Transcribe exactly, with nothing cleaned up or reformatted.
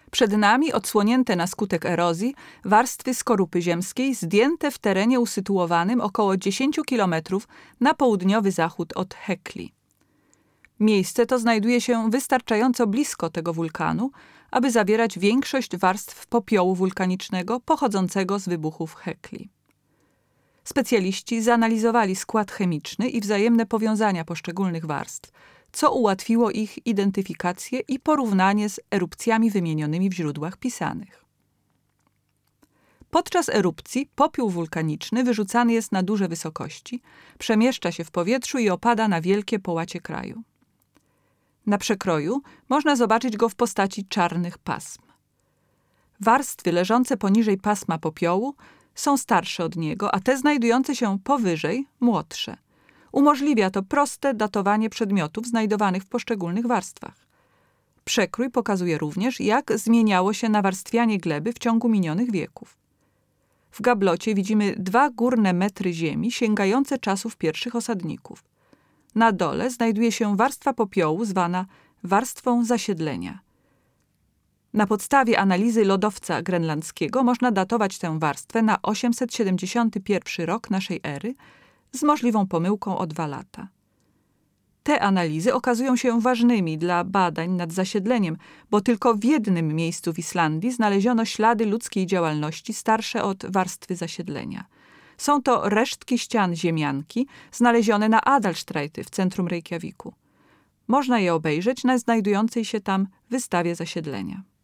Przed nami odsłonięte na skutek erozji warstwy skorupy ziemskiej zdjęte w terenie usytuowanym około dziesięć kilometrów na południowy zachód od Hekli. Miejsce to znajduje się wystarczająco blisko tego wulkanu, aby zawierać większość warstw popiołu wulkanicznego pochodzącego z wybuchów Hekli. Specjaliści zanalizowali skład chemiczny i wzajemne powiązania poszczególnych warstw, co ułatwiło ich identyfikację i porównanie z erupcjami wymienionymi w źródłach pisanych. Podczas erupcji popiół wulkaniczny wyrzucany jest na duże wysokości, przemieszcza się w powietrzu i opada na wielkie połacie kraju. Na przekroju można zobaczyć go w postaci czarnych pasm. Warstwy leżące poniżej pasma popiołu są starsze od niego, a te znajdujące się powyżej młodsze. Umożliwia to proste datowanie przedmiotów znajdowanych w poszczególnych warstwach. Przekrój pokazuje również, jak zmieniało się nawarstwianie gleby w ciągu minionych wieków. W gablocie widzimy dwa górne metry ziemi sięgające czasów pierwszych osadników. Na dole znajduje się warstwa popiołu zwana warstwą zasiedlenia. Na podstawie analizy lodowca grenlandzkiego można datować tę warstwę na osiemset siedemdziesiąty pierwszy rok naszej ery z możliwą pomyłką o dwa lata. Te analizy okazują się ważnymi dla badań nad zasiedleniem, bo tylko w jednym miejscu w Islandii znaleziono ślady ludzkiej działalności starsze od warstwy zasiedlenia. Są to resztki ścian ziemianki znalezione na Adalstræti w centrum Reykjaviku. Można je obejrzeć na znajdującej się tam wystawie zasiedlenia.